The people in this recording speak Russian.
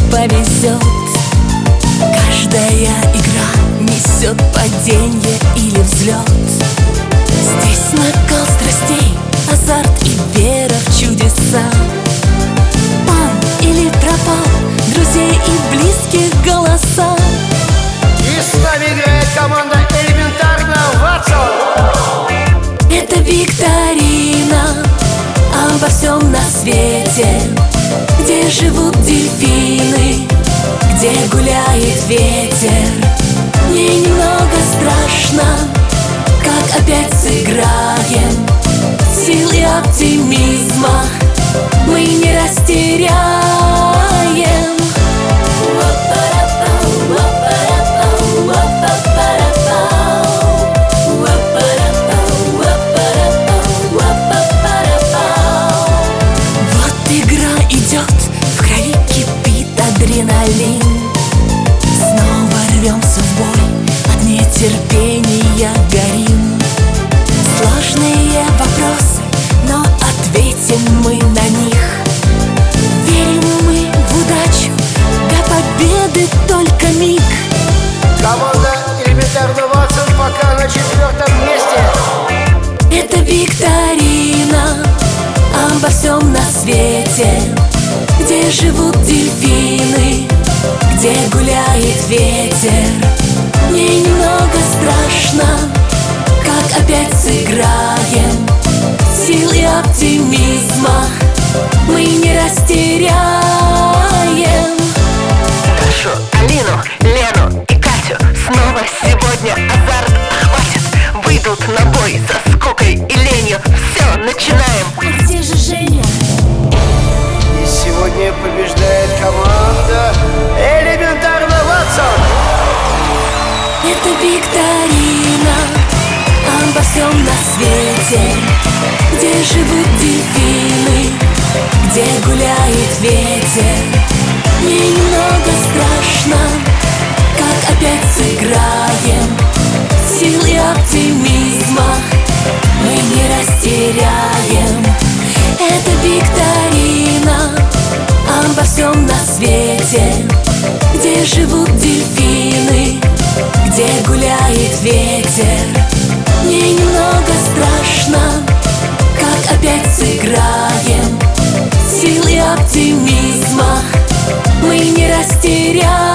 повезет. Каждая игра несет паденье или взлет. Здесь накал страстей, азарт и вера в чудеса. Он или пропал, друзей и близких голоса. И с нами играет команда Элементарно Ватсон. Это викторина обо всем на свете, где живут дельфины, где гуляет ветер. Мне немного страшно, как опять сыграем. Сил и оптимизма мы не растеряем. Вот игра идет, в крови кипит адреналин. Снова рвемся в бой, от нетерпения горим. Сложные вопросы, но ответим мы на них. Верим мы в удачу, до победы только миг. Команда Элементарно Ватсон пока на 4-м месте. Это викторина обо всем на свете, где живут дельфины, где гуляет ветер. Мне немного страшно, как опять сыграем. Сил и оптимизма мы не растеряем. Дашу, Алину, Лену и Катю снова сегодня азарт охватит. Выйдут на бой со скукой и ленью. Все, начинаем. А где же Женя? И сегодня побеждает команда Элементарно Ватсон. Это викторина обо всем на свете, где живут дельфины, где гуляет ветер. Мне немного страшно, как опять сыграем. Сил и оптимизма мы не растеряем. Это викторина обо всем на свете, где живут дельфины, где гуляет ветер. Мне немного страшно, как опять сыграем. Сил и оптимизма мы не растеряем.